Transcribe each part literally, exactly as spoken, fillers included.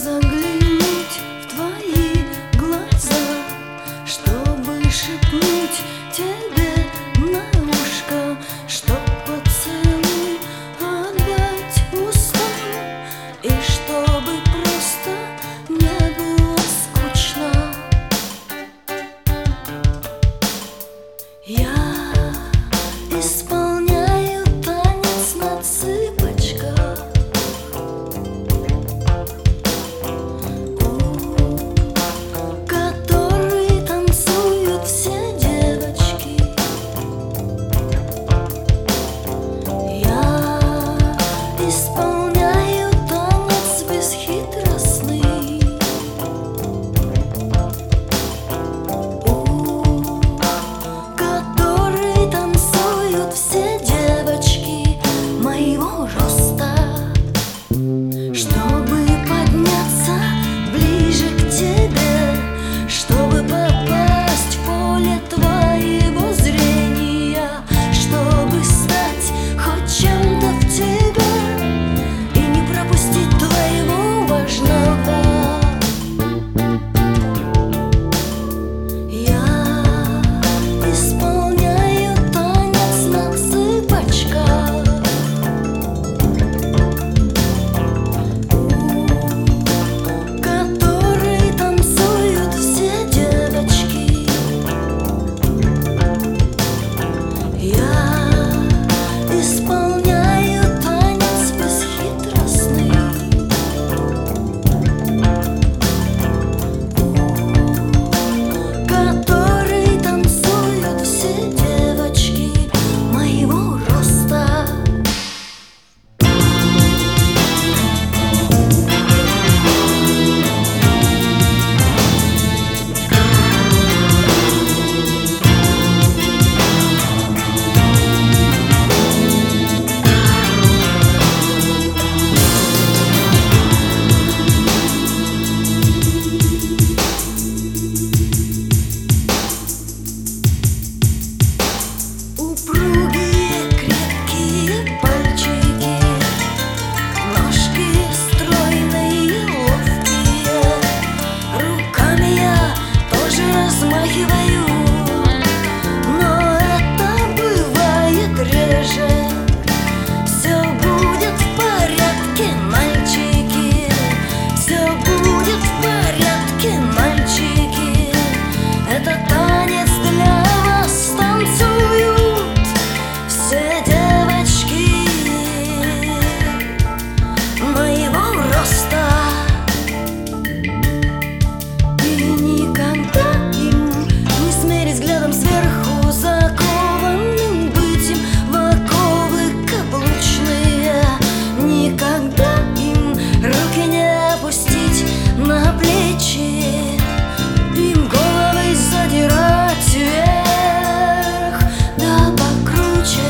заглянуть в твои глаза, чтобы шепнуть тебе на ушко, чтоб поцелуй отдать устам, и чтобы просто не было скучно. Я исполняю танец на цыпочках, который танцуют все девочки. Я исполняю танец бесхитростный, который танцуют все девочки моего роста. Чтобы подняться ближе к тебе, чтобы попасть в поле твоего зрения, чтобы стать хоть чем-то в тебе и не пропустить твоего важного. Я исполняю танец на цыпочках, который танцуют все девочки. Я исполняю танец бесхитростный, который танцуют все девочки моего роста. Упругие, крепкие пальчики, ножки стройные, ловкие, руками я тоже размахиваю, но это бывает реже. Все будет в порядке, мальчики, все будет в порядке, мальчики. Это танец для вас танцуют все девочки моего роста. И никогда им не смерить взглядом сверху, закованным быть им в оковы каблучные. Никогда им руки не опустить на плечи, им головы задирать вверх, да покруче.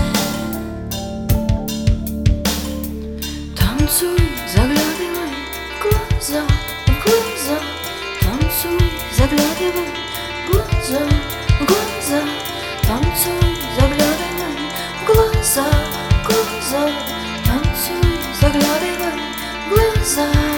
Танцуй, заглядывай в глаза, в глаза, танцуй, заглядывай в глаза, в глаза, танцуй, заглядывай в глаза, в глаза, танцуй, заглядывай в глаза.